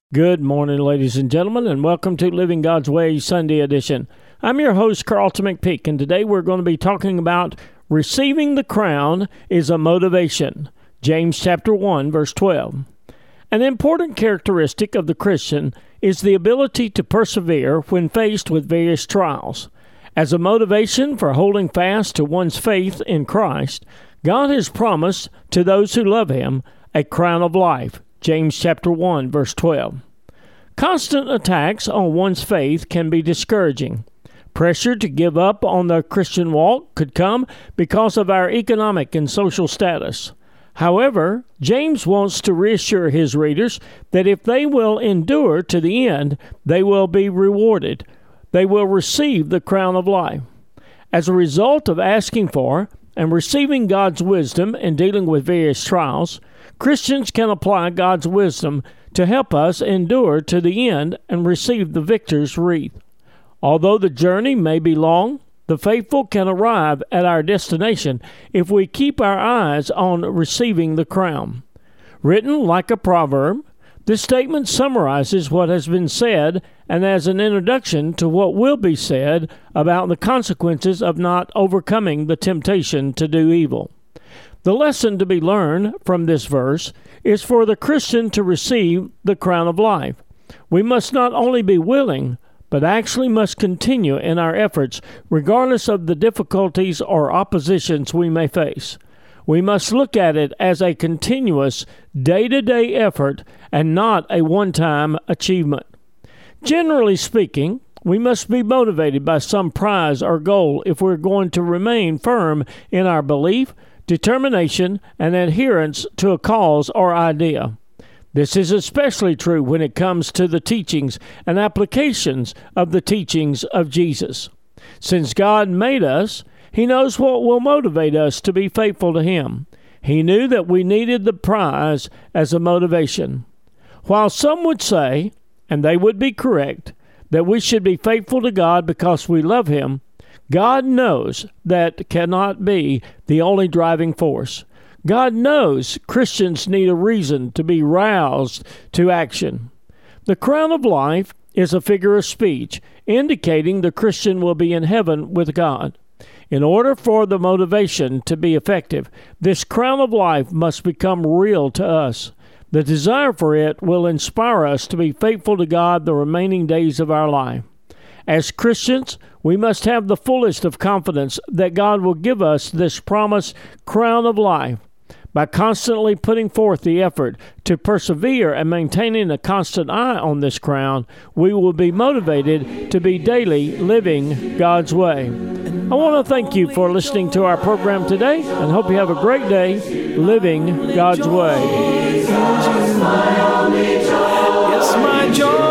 Good morning, ladies and gentlemen, and welcome to Living God's Way Sunday edition. I'm your host, Carlton McPeak, and today we're going to be talking about receiving the crown is a motivation. James chapter 1, verse 12. An important characteristic of the Christian is the ability to persevere when faced with various trials. As a motivation for holding fast to one's faith in Christ, God has promised to those who love Him a crown of life. James chapter 1, verse 12. Constant attacks on one's faith can be discouraging. Pressure to give up on the Christian walk could come because of our economic and social status. However, James wants to reassure his readers that if they will endure to the end, they will be rewarded. They will receive the crown of life. As a result of asking for and receiving God's wisdom in dealing with various trials, Christians can apply God's wisdom to help us endure to the end and receive the victor's wreath. Although the journey may be long, the faithful can arrive at our destination if we keep our eyes on receiving the crown. Written like a proverb, this statement summarizes what has been said and as an introduction to what will be said about the consequences of not overcoming the temptation to do evil. The lesson to be learned from this verse is for the Christian to receive the crown of life. We must not only be willing, but actually must continue in our efforts regardless of the difficulties or oppositions we may face. We must look at it as a continuous, day-to-day effort and not a one-time achievement. Generally speaking, we must be motivated by some prize or goal if we're going to remain firm in our belief, determination, and adherence to a cause or idea. This is especially true when it comes to the teachings and applications of the teachings of Jesus. Since God made us, He knows what will motivate us to be faithful to Him. He knew that we needed the prize as a motivation. While some would say, and they would be correct, that we should be faithful to God because we love Him, God knows that cannot be the only driving force. God knows Christians need a reason to be roused to action. The crown of life is a figure of speech indicating the Christian will be in heaven with God. In order for the motivation to be effective, this crown of life must become real to us. The desire for it will inspire us to be faithful to God the remaining days of our life. As Christians, we must have the fullest of confidence that God will give us this promised crown of life. By constantly putting forth the effort to persevere and maintaining a constant eye on this crown, we will be motivated to be daily living God's way. I want to thank you for listening to our program today and hope you have a great day living God's way. It's my joy.